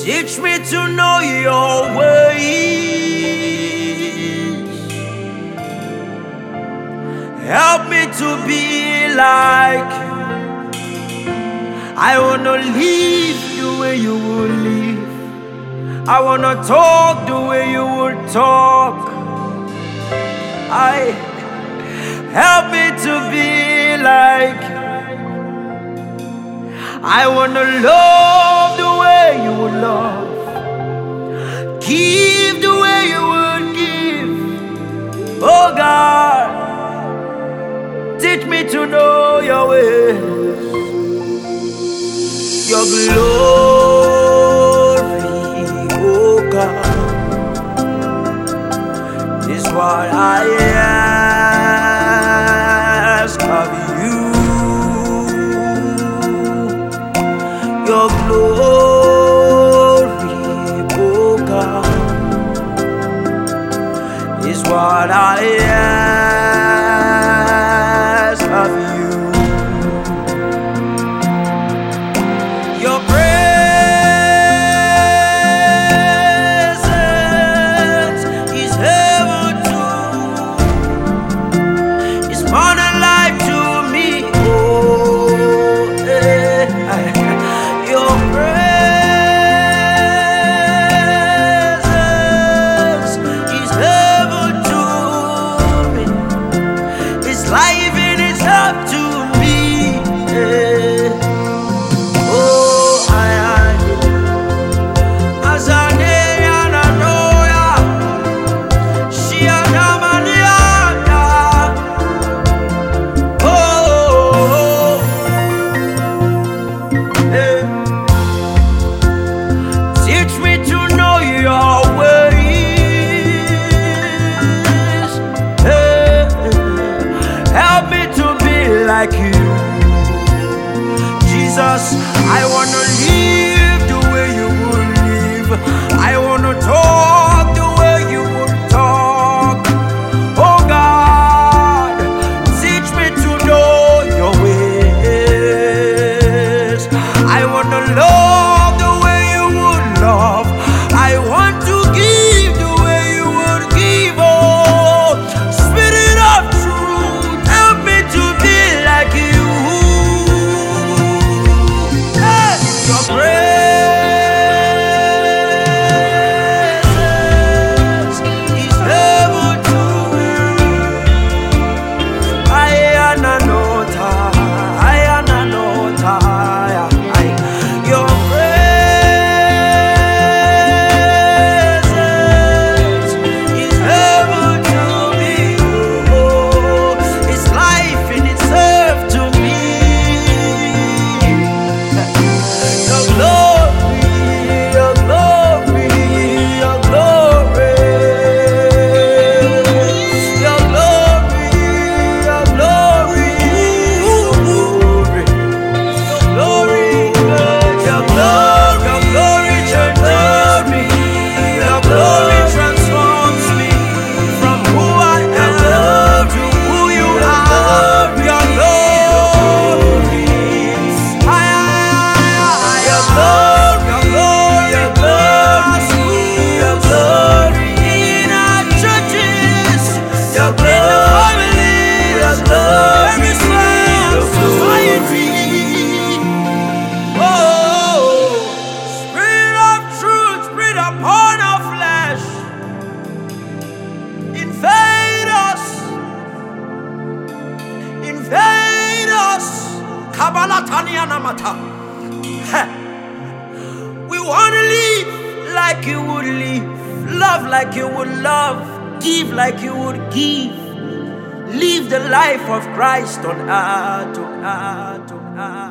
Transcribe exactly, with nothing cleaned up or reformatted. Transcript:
Teach me to know your ways. Help me to be like you. I wanna live the way you would live. I wanna talk the way you would talk. I help me to be like you. I wanna love the way you would love. Give the way you would give. Oh God, teach me to know your ways. Your glory, oh God, is what I ask of you. Your glory, oh God, is what I ask of you. Your presence is heaven to me. It's more than life to me. Oh, eh. Your presence is heaven to me. It's life and it's up to me. Eh. Like you, Jesus, I wanna live the way you would live. I wanna talk the way you would talk. Oh God, teach me to know your ways. I wanna love the way you would love. I want to give the way you would give. Oh, Spirit of truth, help me to be like you. Hey, your presence is heaven to me. I am not tired. I am not tired. Your presence is heaven to me. Oh, it's life and it's served to me. Your glory, your glory, your glory, your glory, your glory, your glory, your glory, your glory changes me. Your glory transforms me from who I am to who you are. Your glory, your glory, your glory, your glory in our churches, your glory, your glory, your glory. Oh, Spirit of truth, Spirit upon our flesh, invade us, invade us. Kabbalah Tanya Namata. We want to live like you would live, love like you would love, give like you would give, live the life of Christ on earth, on earth, on earth.